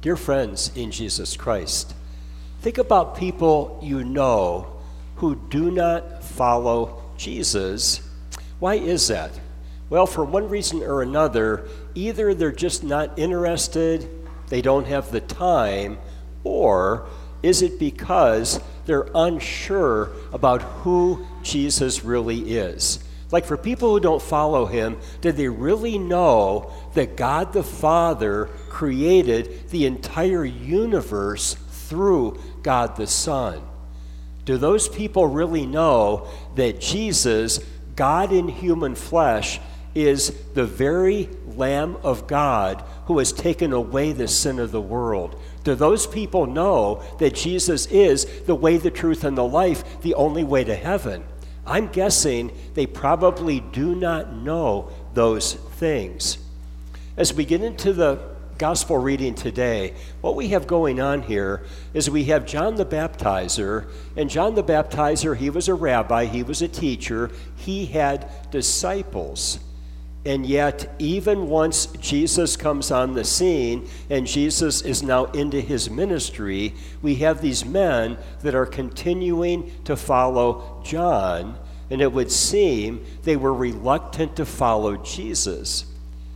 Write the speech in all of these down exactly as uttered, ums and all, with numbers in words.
Dear friends in Jesus Christ, think about people you know who do not follow Jesus. Why is that? Well, for one reason or another, either they're just not interested, they don't have the time, or is it because they're unsure about who Jesus really is? Like for people who don't follow him, did they really know that God the Father created the entire universe through God the Son? Do those people really know that Jesus, God in human flesh, is the very Lamb of God who has taken away the sin of the world? Do those people know that Jesus is the way, the truth, and the life, the only way to heaven? I'm guessing they probably do not know those things. As we get into the gospel reading today, what we have going on here is we have John the Baptizer, and John the Baptizer, he was a rabbi, he was a teacher, he had disciples. And yet, even once Jesus comes on the scene and Jesus is now into his ministry, we have these men that are continuing to follow John, and it would seem they were reluctant to follow Jesus.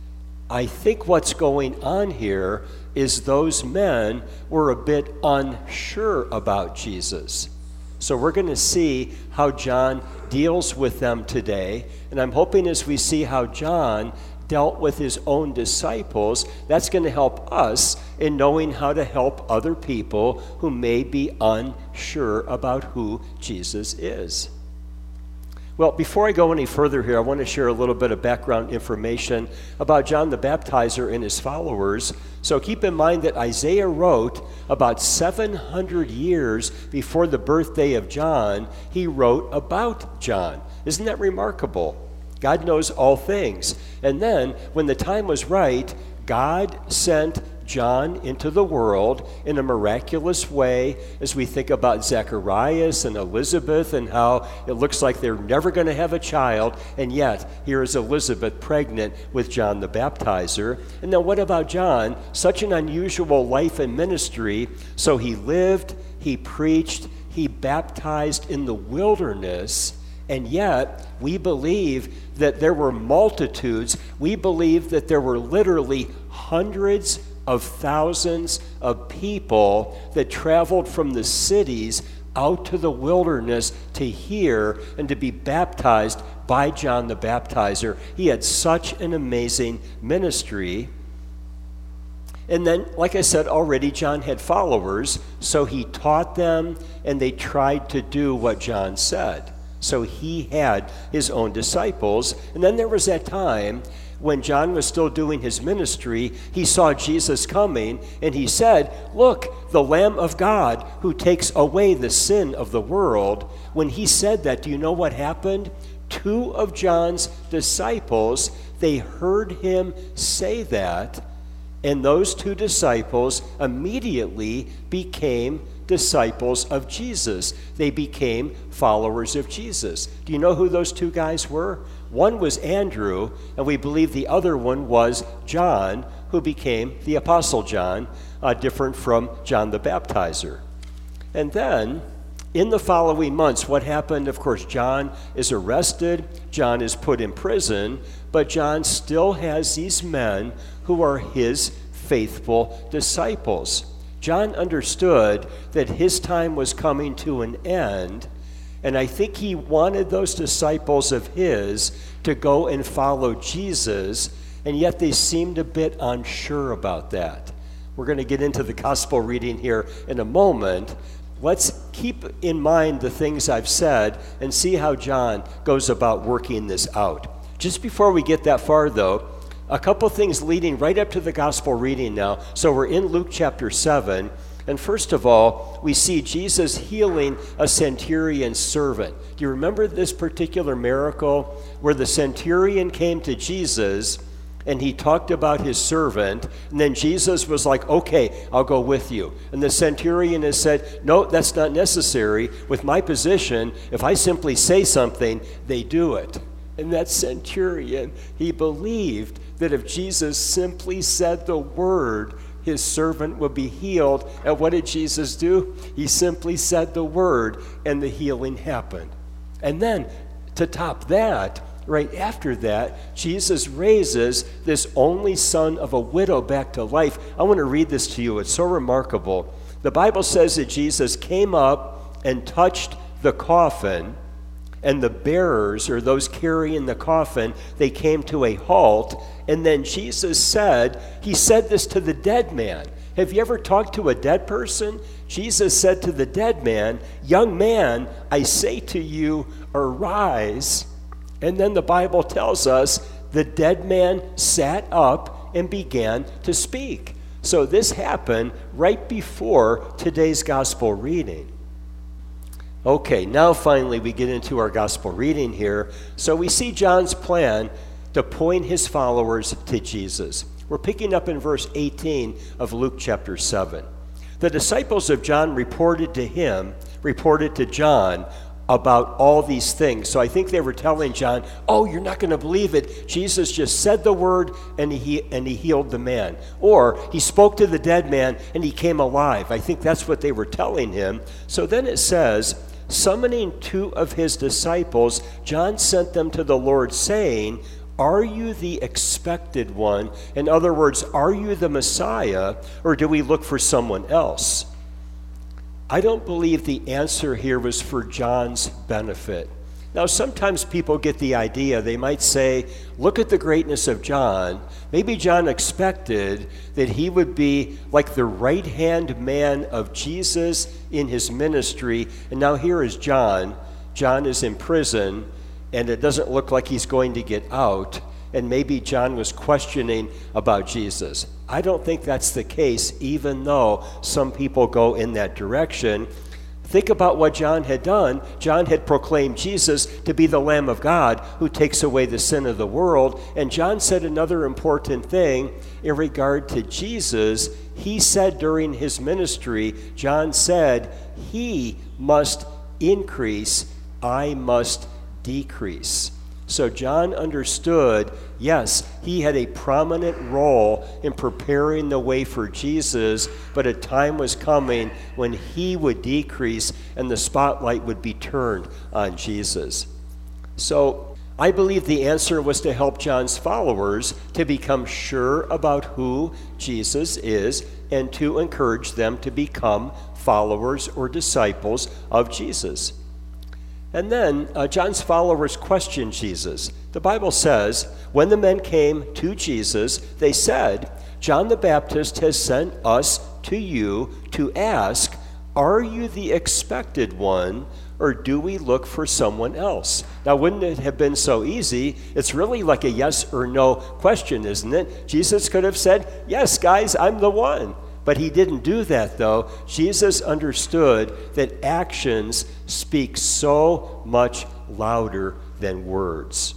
I think what's going on here is those men were a bit unsure about Jesus. So we're going to see how John deals with them today, and I'm hoping as we see how John dealt with his own disciples, that's going to help us in knowing how to help other people who may be unsure about who Jesus is. Well, before I go any further here, I want to share a little bit of background information about John the Baptizer and his followers. So keep in mind that Isaiah wrote about seven hundred years before the birthday of John, he wrote about John. Isn't that remarkable? God knows all things. And then, when the time was right, God sent John into the world in a miraculous way, as we think about Zacharias and Elizabeth and how it looks like they're never going to have a child, and yet here is Elizabeth pregnant with John the Baptizer. And then what about John? Such an unusual life and ministry. So he lived, he preached, he baptized in the wilderness, and yet we believe that there were multitudes. We believe that there were literally hundreds of thousands of people that traveled from the cities out to the wilderness to hear and to be baptized by John the Baptizer. He had such an amazing ministry. And then, like I said already, John had followers, so he taught them and they tried to do what John said. So he had his own disciples. And then there was that time when John was still doing his ministry, he saw Jesus coming, and he said, "Look, the Lamb of God who takes away the sin of the world." When he said that, do you know what happened? Two of John's disciples, they heard him say that, and those two disciples immediately became disciples of Jesus. They became followers of Jesus. Do you know who those two guys were? One was Andrew, and we believe the other one was John, who became the Apostle John, uh, different from John the Baptizer. And then, in the following months, what happened? Of course, John is arrested, John is put in prison, but John still has these men who are his faithful disciples. John understood that his time was coming to an end, and I think he wanted those disciples of his to go and follow Jesus, and yet they seemed a bit unsure about that. We're going to get into the gospel reading here in a moment. Let's keep in mind the things I've said and see how John goes about working this out. Just before we get that far, though, a couple things leading right up to the gospel reading now. So we're in Luke chapter seven, and first of all, we see Jesus healing a centurion's servant. Do you remember this particular miracle where the centurion came to Jesus and he talked about his servant, and then Jesus was like, "Okay, I'll go with you." And the centurion has said, "No, that's not necessary. With my position, if I simply say something, they do it." And that centurion, he believed that if Jesus simply said the word, his servant would be healed. And what did Jesus do? He simply said the word, and the healing happened. And then, to top that, right after that, Jesus raises this only son of a widow back to life. I want to read this to you. It's so remarkable. The Bible says that Jesus came up and touched the coffin, and the bearers, or those carrying the coffin, they came to a halt. And then Jesus said, he said this to the dead man. Have you ever talked to a dead person? Jesus said to the dead man, young man, I say to you, arise. And then the Bible tells us the dead man sat up and began to speak. So this happened right before today's gospel reading. Okay, now finally we get into our gospel reading here. So we see John's plan to point his followers to Jesus. We're picking up in verse eighteen of Luke chapter seven. The disciples of John reported to him, reported to John about all these things. So I think they were telling John, oh, you're not going to believe it. Jesus just said the word and he and he healed the man. Or he spoke to the dead man and he came alive. I think that's what they were telling him. So then it says, summoning two of his disciples, John sent them to the Lord, saying, are you the expected one? In other words, are you the Messiah, or do we look for someone else? I don't believe the answer here was for John's benefit. Now, sometimes people get the idea, they might say, look at the greatness of John. Maybe John expected that he would be like the right-hand man of Jesus in his ministry, and now here is John. John is in prison, and it doesn't look like he's going to get out, and maybe John was questioning about Jesus. I don't think that's the case, even though some people go in that direction. Think about what John had done. John had proclaimed Jesus to be the Lamb of God who takes away the sin of the world. And John said another important thing in regard to Jesus. He said during his ministry, John said, he must increase, I must decrease. So John understood, yes, he had a prominent role in preparing the way for Jesus, but a time was coming when he would decrease and the spotlight would be turned on Jesus. So I believe the answer was to help John's followers to become sure about who Jesus is and to encourage them to become followers or disciples of Jesus. And then uh, John's followers questioned Jesus. The Bible says, when the men came to Jesus, they said, John the Baptist has sent us to you to ask, are you the expected one, or do we look for someone else? Now, wouldn't it have been so easy? It's really like a yes or no question, isn't it? Jesus could have said, yes, guys, I'm the one. But he didn't do that, though. Jesus understood that actions speak so much louder than words.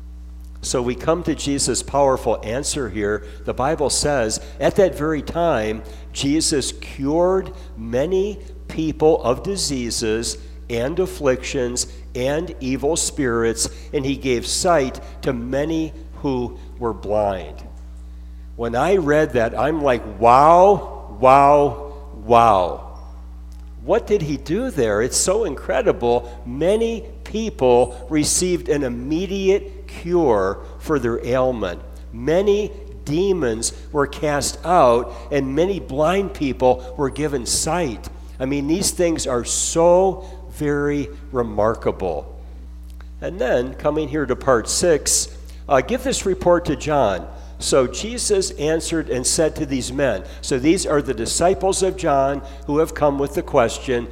So we come to Jesus' powerful answer here. The Bible says, at that very time, Jesus cured many people of diseases and afflictions and evil spirits, and he gave sight to many who were blind. When I read that, I'm like, wow. Wow, wow. What did he do there? It's so incredible. Many people received an immediate cure for their ailment. Many demons were cast out, and many blind people were given sight. I mean, these things are so very remarkable. And then, coming here to part six, uh, give this report to John. So Jesus answered and said to these men, so these are the disciples of John who have come with the question.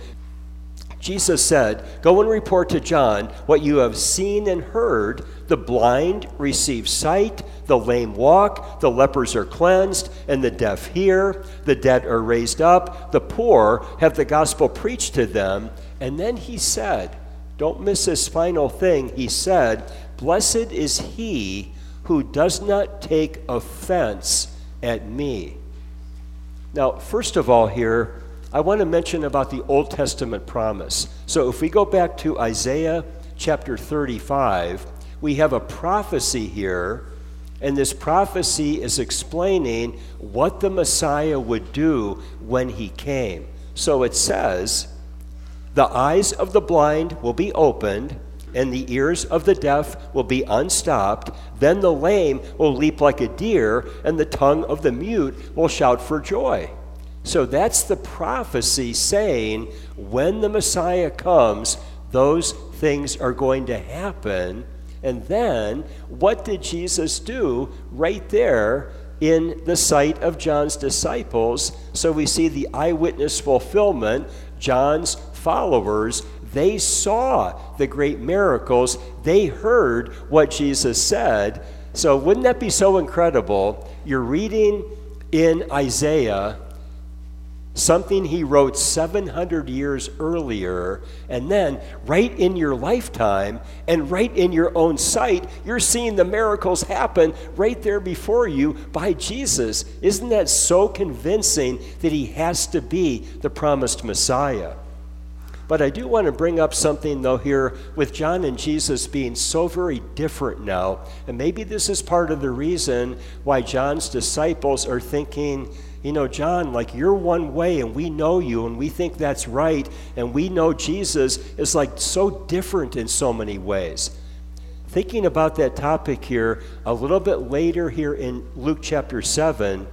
Jesus said, go and report to John what you have seen and heard. The blind receive sight, the lame walk, the lepers are cleansed, and the deaf hear, the dead are raised up, the poor have the gospel preached to them. And then he said, don't miss this final thing, he said, blessed is he who does not take offense at me. Now, first of all here, I want to mention about the Old Testament promise. So if we go back to Isaiah chapter thirty-five, we have a prophecy here, And this prophecy is explaining what the Messiah would do when he came. So it says, the eyes of the blind will be opened, and the ears of the deaf will be unstopped. Then the lame will leap like a deer, and the tongue of the mute will shout for joy. So that's the prophecy saying when the Messiah comes, those things are going to happen. And then, what did Jesus do right there in the sight of John's disciples? So we see the eyewitness fulfillment. John's followers, they saw the great miracles. They heard what Jesus said. So wouldn't that be so incredible? You're reading in Isaiah something he wrote seven hundred years earlier, and then right in your lifetime and right in your own sight, you're seeing the miracles happen right there before you by Jesus. Isn't that so convincing that he has to be the promised Messiah? But I do want to bring up something, though, here with John and Jesus being so very different now. And maybe this is part of the reason why John's disciples are thinking, you know, John, like you're one way and we know you and we think that's right. And we know Jesus is like so different in so many ways. Thinking about that topic here, a little bit later here in Luke chapter seven,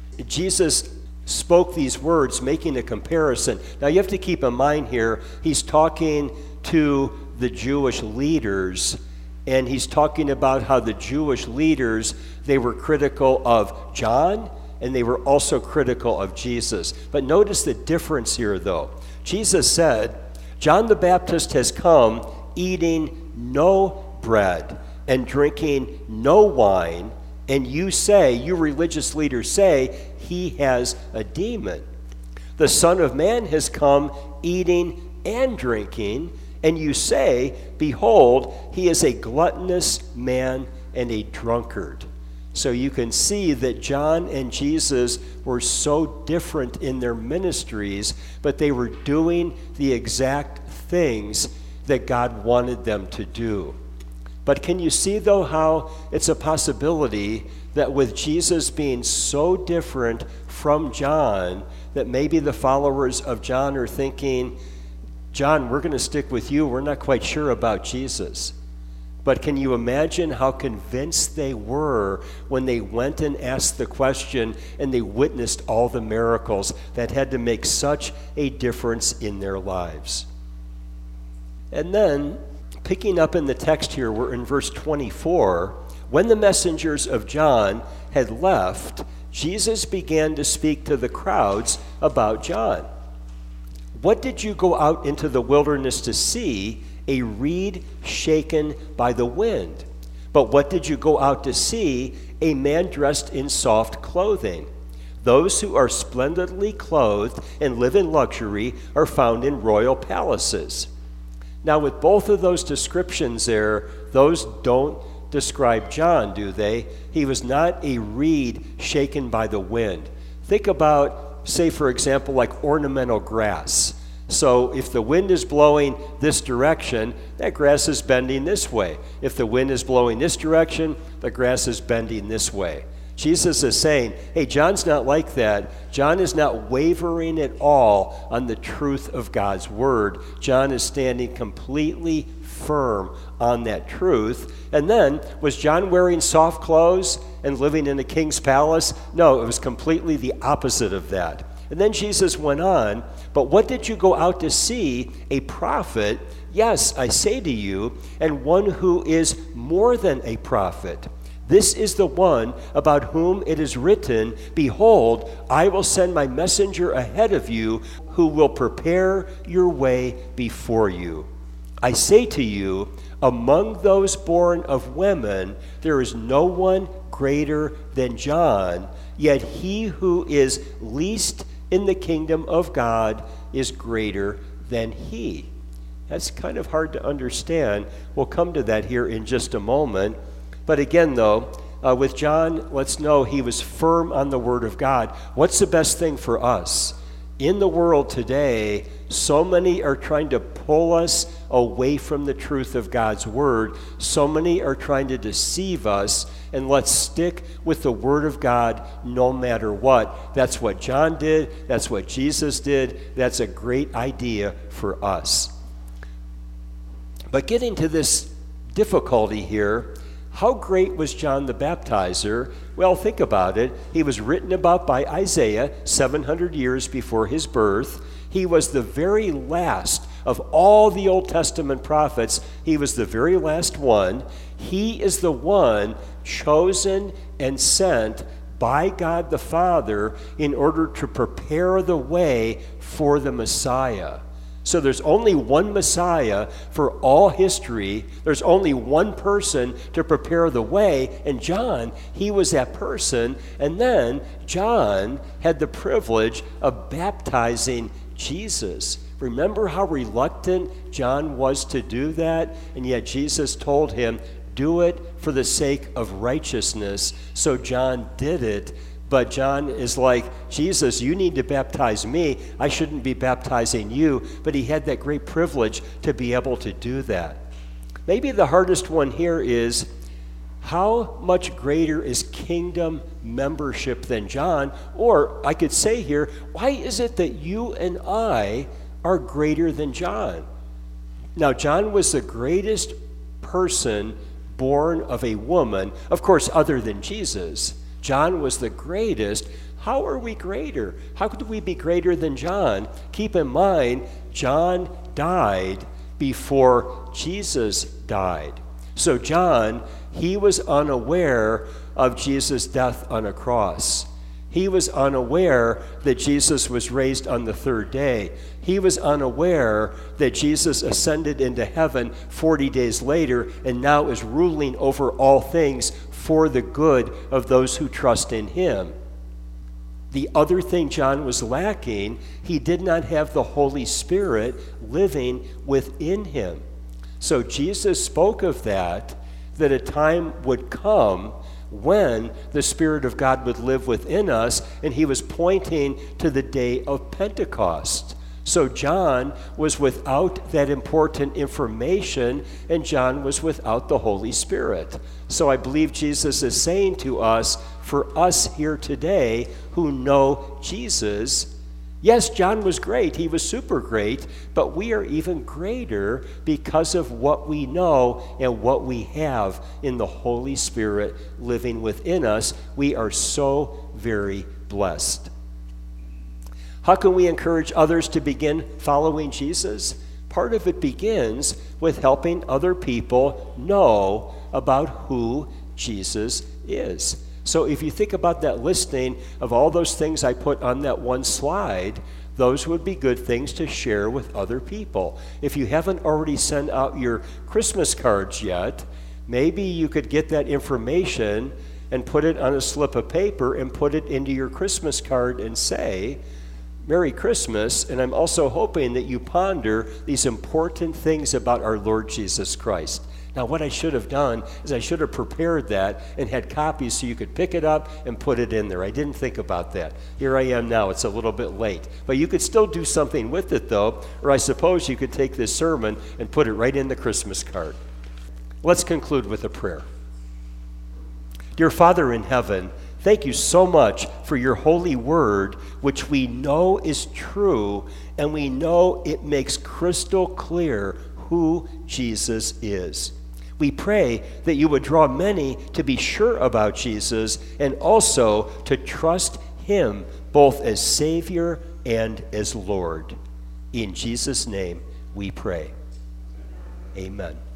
Jesus spoke these words, making a comparison. Now you have to keep in mind here, he's talking to the Jewish leaders, and he's talking about how the Jewish leaders, they were critical of John, and they were also critical of Jesus. But notice the difference here, though. Jesus said, John the Baptist has come eating no bread and drinking no wine, and you say, you religious leaders say, he has a demon. The Son of Man has come eating and drinking, and you say, behold, he is a gluttonous man and a drunkard. So you can see that John and Jesus were so different in their ministries, but they were doing the exact things that God wanted them to do. But can you see, though, how it's a possibility that with Jesus being so different from John, that maybe the followers of John are thinking, John, we're going to stick with you. We're not quite sure about Jesus. But can you imagine how convinced they were when they went and asked the question and they witnessed all the miracles that had to make such a difference in their lives? And then, picking up in the text here, we're in verse twenty-four. When the messengers of John had left, Jesus began to speak to the crowds about John. What did you go out into the wilderness to see? A reed shaken by the wind. But what did you go out to see? A man dressed in soft clothing. Those who are splendidly clothed and live in luxury are found in royal palaces. Now, with both of those descriptions there, those don't describe John, do they? He was not a reed shaken by the wind. Think about, say, for example, like ornamental grass. So if the wind is blowing this direction, that grass is bending this way. If the wind is blowing this direction, the grass is bending this way. Jesus is saying, hey, John's not like that. John is not wavering at all on the truth of God's word. John is standing completely firm on that truth. And then, was John wearing soft clothes and living in a king's palace? No, it was completely the opposite of that. And then Jesus went on, but what did you go out to see? A prophet? Yes, I say to you, and one who is more than a prophet. This is the one about whom it is written, behold, I will send my messenger ahead of you who will prepare your way before you. I say to you, among those born of women, there is no one greater than John, yet he who is least in the kingdom of God is greater than he. That's kind of hard to understand. We'll come to that here in just a moment. But again, though, uh, with John, let's know he was firm on the word of God. What's the best thing for us? In the world today, so many are trying to pull us away from the truth of God's word. So many are trying to deceive us, and let's stick with the word of God no matter what. That's what John did. That's what Jesus did. That's a great idea for us. But getting to this difficulty here, how great was John the Baptizer? Well, think about it. He was written about by Isaiah seven hundred years before his birth. He was the very last of all the Old Testament prophets. He was the very last one. He is the one chosen and sent by God the Father in order to prepare the way for the Messiah. So there's only one Messiah for all history. There's only one person to prepare the way, and John, he was that person. And then John had the privilege of baptizing Jesus. Remember how reluctant John was to do that? And yet Jesus told him, do it for the sake of righteousness. So John did it. But John is like, Jesus, you need to baptize me. I shouldn't be baptizing you. But he had that great privilege to be able to do that. Maybe the hardest one here is, how much greater is kingdom membership than John? Or I could say here, why is it that you and I are greater than John? Now, John was the greatest person born of a woman, of course, other than Jesus. John was the greatest. How are we greater? How could we be greater than John? Keep in mind, John died before Jesus died. So John, he was unaware of Jesus' death on a cross. He was unaware that Jesus was raised on the third day. He was unaware that Jesus ascended into heaven forty days later and now is ruling over all things for the good of those who trust in him. The other thing John was lacking, he did not have the Holy Spirit living within him. So Jesus spoke of that, that a time would come when the Spirit of God would live within us, and he was pointing to the day of Pentecost. So John was without that important information, and John was without the Holy Spirit. So I believe Jesus is saying to us, for us here today who know Jesus, yes, John was great. He was super great, but we are even greater because of what we know and what we have in the Holy Spirit living within us. We are so very blessed. How can we encourage others to begin following Jesus? Part of it begins with helping other people know about who Jesus is. So if you think about that listing of all those things I put on that one slide, those would be good things to share with other people. If you haven't already sent out your Christmas cards yet, maybe you could get that information and put it on a slip of paper and put it into your Christmas card and say, Merry Christmas, and I'm also hoping that you ponder these important things about our Lord Jesus Christ. Now, what I should have done is I should have prepared that and had copies so you could pick it up and put it in there. I didn't think about that. Here I am now. It's a little bit late. But you could still do something with it, though, or I suppose you could take this sermon and put it right in the Christmas card. Let's conclude with a prayer. Dear Father in heaven, thank you so much for your holy word, which we know is true, and we know it makes crystal clear who Jesus is. We pray that you would draw many to be sure about Jesus and also to trust him both as Savior and as Lord. In Jesus' name we pray. Amen.